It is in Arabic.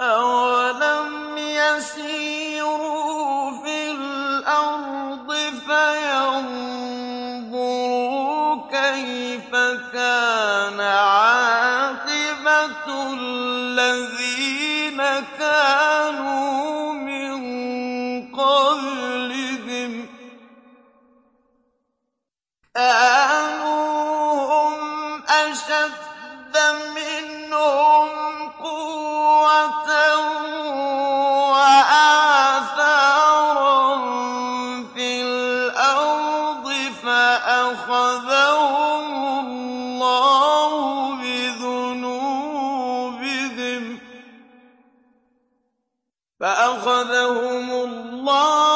أَوَلَمْ يَسِيرُوا فِي الْأَرْضِ فَيَنظُرُوا كَيْفَ كَانَ عَاقِبَةُ الَّذِينَ كَانُوا مِن قَبْلِهِمْ ۚ كَانُوا هُمْ أَشَدَّ مِنْهُمْ قُوَّةً وَآثَارًا فِي الْأَرْضِ فَأَخَذَهُمُ اللَّهُ